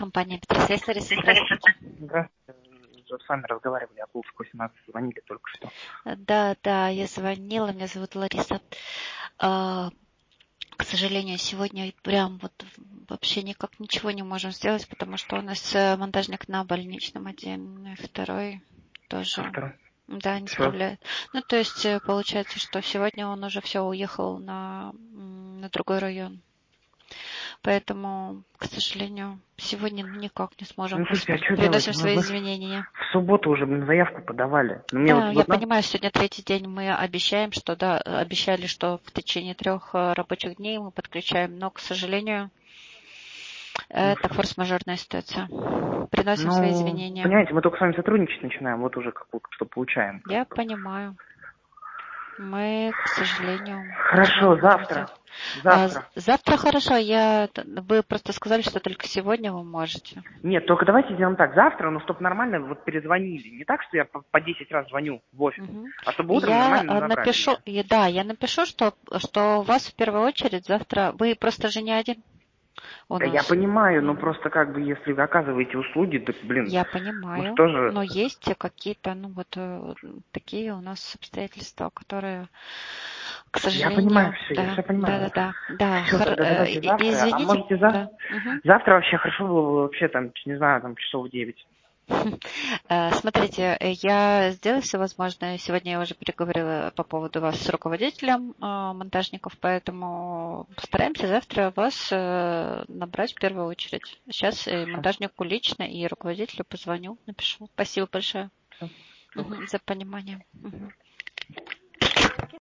Компания Петросвет, Лариса, здравствуйте. Здравствуйте. С вами разговаривали, а Пулск 18 звонили только что. Да, я звонила, меня зовут Лариса. К сожалению, сегодня прям вот вообще никак ничего не можем сделать, потому что у нас монтажник на больничном один, и второй тоже. Да, не справляет. Ну, то есть получается, что сегодня он уже все уехал на другой район. Поэтому, к сожалению, сегодня никак не сможем. Ну, слушайте, а что Приносим делать? свои Мы извинения. в субботу уже заявку подавали. Но мне Да, я понимаю, сегодня третий день мы обещаем, что да, обещали, что в течение 3 рабочих дней мы подключаем, но, к сожалению, это форс-мажорная ситуация. Приносим свои извинения. Понимаете, мы только с вами сотрудничать начинаем, вот уже как что получаем. Я понимаю. Мы, к сожалению... Хорошо, завтра. Завтра хорошо. Вы просто сказали, что только сегодня вы можете. Нет, только давайте сделаем так. Завтра, ну, чтобы нормально вот перезвонили. Не так, что я по 10 раз звоню в офис, а чтобы утром нормально набрали меня. Да, я напишу, что у вас в первую очередь завтра... Вы просто же не один. Да я понимаю, но просто как бы, если вы оказываете услуги, так, блин, я понимаю, тоже... но есть какие-то, такие у нас обстоятельства, которые, к сожалению... Я понимаю все, я все понимаю. Да. Все, тогда давайте завтра. Извините. А можете завтра вообще хорошо было бы вообще там, не знаю, там часов 9. Смотрите, я сделаю все возможное. Сегодня я уже переговорила по поводу вас с руководителем монтажников, поэтому постараемся завтра вас набрать в первую очередь. Сейчас монтажнику лично и руководителю позвоню, напишу. Спасибо большое за понимание.